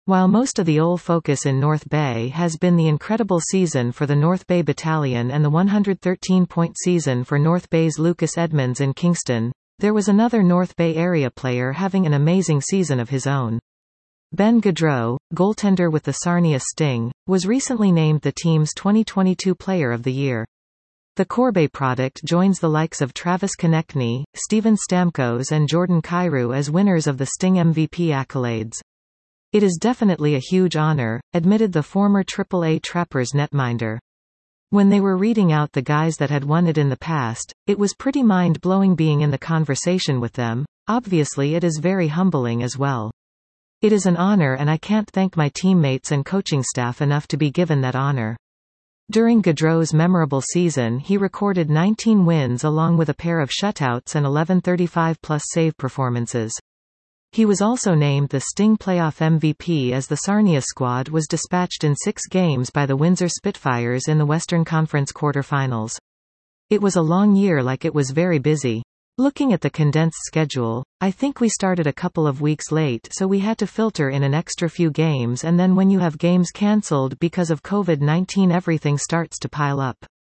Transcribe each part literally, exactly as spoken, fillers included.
While most of the O L focus in North Bay has been the incredible season for the North Bay Battalion and the one hundred thirteen point season for North Bay's Lucas Edmonds in Kingston, there was another North Bay area player having an amazing season of his own. Ben Gaudreau, goaltender with the Sarnia Sting, was recently named the team's twenty twenty-two Player of the Year. The Corbeil product joins the likes of Travis Konecny, Steven Stamkos and Jordan Kyrou as winners of the Sting M V P accolades. It is definitely a huge honor, admitted the former triple A Trappers netminder. When they were reading out the guys that had won it in the past, it was pretty mind-blowing being in the conversation with them. Obviously it is very humbling as well. It is an honor and I can't thank my teammates and coaching staff enough to be given that honor. During Gaudreau's memorable season he recorded nineteen wins along with a pair of shutouts and eleven thirty-five plus save performances. He was also named the Sting playoff M V P as the Sarnia squad was dispatched in six games by the Windsor Spitfires in the Western Conference quarterfinals. It was a long year, like it was very busy. Looking at the condensed schedule, I think we started a couple of weeks late, so we had to filter in an extra few games, and then when you have games cancelled because of COVID nineteen everything starts to pile up.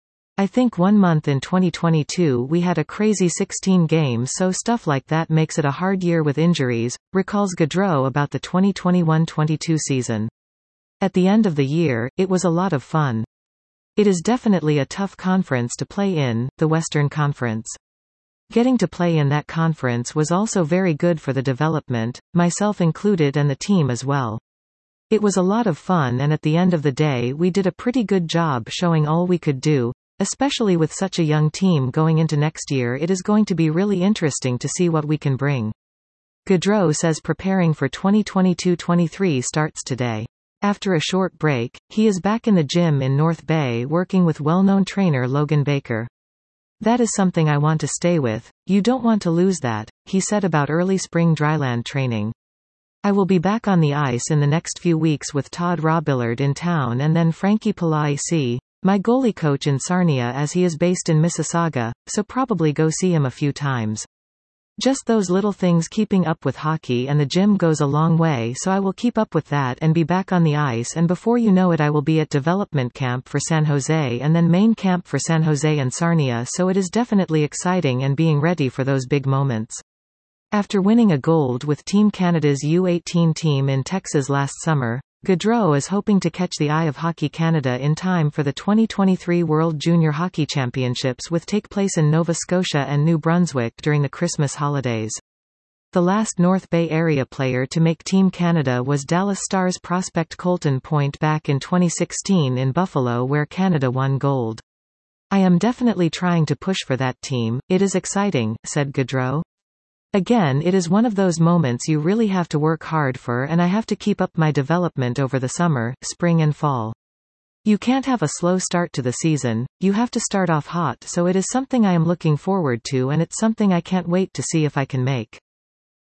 I think one month in twenty twenty-two we had a crazy sixteen games, so stuff like that makes it a hard year with injuries, recalls Gaudreau about the twenty twenty-one twenty-two season. At the end of the year, it was a lot of fun. It is definitely a tough conference to play in, the Western Conference. Getting to play in that conference was also very good for the development, myself included and the team as well. It was a lot of fun and at the end of the day we did a pretty good job showing all we could do. Especially with such a young team going into next year, it is going to be really interesting to see what we can bring. Gaudreau says preparing for twenty twenty-two twenty-three starts today. After a short break, he is back in the gym in North Bay working with well-known trainer Logan Baker. That is something I want to stay with. You don't want to lose that, he said about early spring dryland training. I will be back on the ice in the next few weeks with Todd Robillard in town and then Frankie Palaisi, my goalie coach in Sarnia, as he is based in Mississauga, so probably go see him a few times. Just those little things, keeping up with hockey and the gym goes a long way, so I will keep up with that and be back on the ice, and before you know it I will be at development camp for San Jose and then main camp for San Jose and Sarnia, so it is definitely exciting and being ready for those big moments. After winning a gold with Team Canada's U eighteen team in Texas last summer, Gaudreau is hoping to catch the eye of Hockey Canada in time for the twenty twenty-three World Junior Hockey Championships, which take place in Nova Scotia and New Brunswick during the Christmas holidays. The last North Bay area player to make Team Canada was Dallas Stars prospect Colton Point back in twenty sixteen in Buffalo, where Canada won gold. I am definitely trying to push for that team. It is exciting, said Gaudreau. Again, it is one of those moments you really have to work hard for, and I have to keep up my development over the summer, spring and fall. You can't have a slow start to the season, you have to start off hot, so it is something I am looking forward to and it's something I can't wait to see if I can make.